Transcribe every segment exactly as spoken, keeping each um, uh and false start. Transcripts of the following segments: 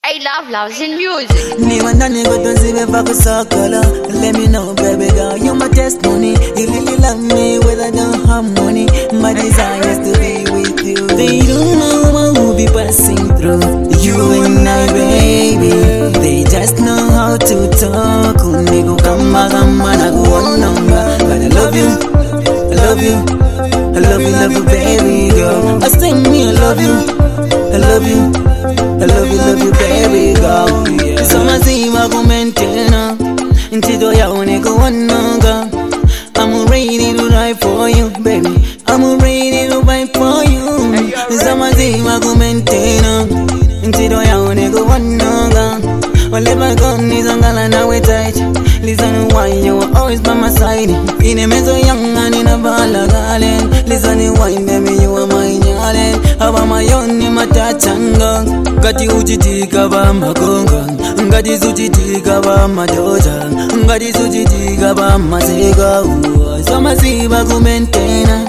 I love loves in music. Niwa ndani kutunziwe pa kusokolo. Let me know, baby girl, you're my testimony. You really love me whether I don't have money. My desire is to be with you. They don't know what will be passing through. You and I, baby. They just know how to talk. Unigo kama kama na kuononga. But I love you, I love you, I love you, love you, baby girl. I say me, I love you, I love you. I love you, love you, baby girl. Yeah. So I see my commentator. Until ya uneko wanoga. I'm ready to die for you, baby. I'm ready to fight for you. So I see my commentator. Until ya uneko wanoga. Whatever gun is on gala now we tight. Listen why you are always by my side. In a mezzo young and in a bala garden. Listen why baby you are my darling. Aba mayoni matachanga. Ngati uchitika ba makonga. Ngati suchitika ba majoja. Ngati suchitika ba masega. Sama siba kumentena.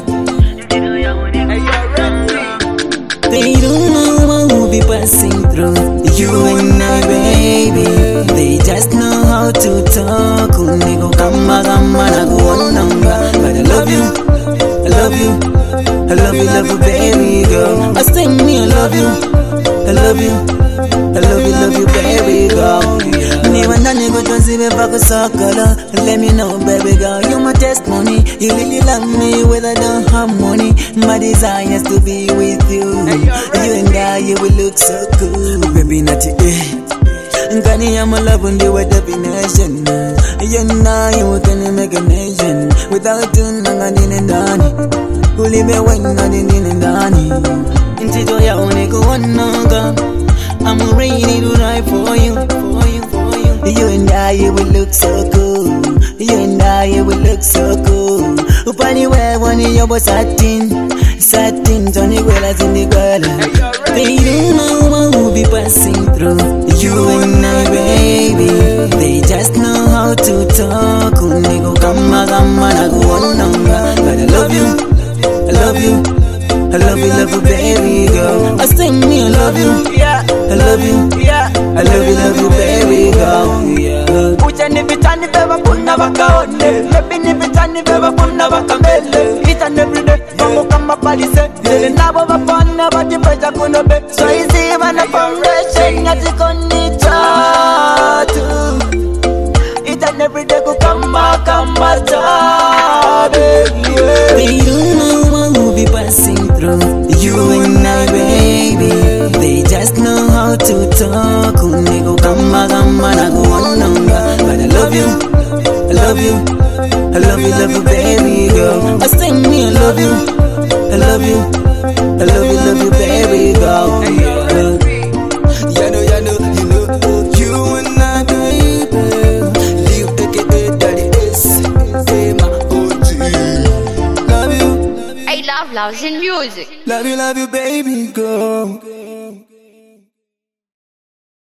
They don't know what will be passing through. You and I, baby. They just know how to talk. Unigo kama kama na kuonanga. But I love you, I love you, I love you, love you, baby girl. I say me, I love you, I love you, I love you, love you, baby girl. Niwa ndani kutunziwe pa kusokolo. Let me know, baby girl, you're my testimony. You really love me whether I don't have money. My desire is to be with you. You and I, you will look so cool. Baby, not eh. Ngani ya malabu ndiwe definition. You and I, you can make a nation. Without you, nanganine ndani. Ulibe wena nini ndani. Ntito ya uneko wanoga. I'm ready to die for you, for you, for you. You and I, you will look so cool. You and I, you will look so cool. Upani wewe wani yobo satin. Satin, Johnny Wellas in the girl. They don't know what will be passing through. You and I, baby. They just know how to talk. Unigo kama kama na kuonanga. But I love you, I love you, I love you, love you, baby girl. I say me, I love you, yeah. I love you, yeah. I love you, love you, baby girl. Yeah. Uche ni vitani beba puna wakaone. Lepi ni vitani beba puna wakamele. Each and every day, mambo kama palise. Lele nabo wapana wajipeja kunobe. So easy man a foundation yatiko ni tatu. Each and every day kukama kama tabe. They don't know what will be passing through. You and I, baby. They just know how to talk. Unigo kama kama na kuonanga. But I love you, I love you, I love you, love you, baby girl. I say me, I love you, I love you, I love you, love you, baby girl. Yeah. You know, you know, you know, you and I, baby. Live aka Daddy S. Say my O G. Love you. I love loves in music. Love you, love you, baby girl.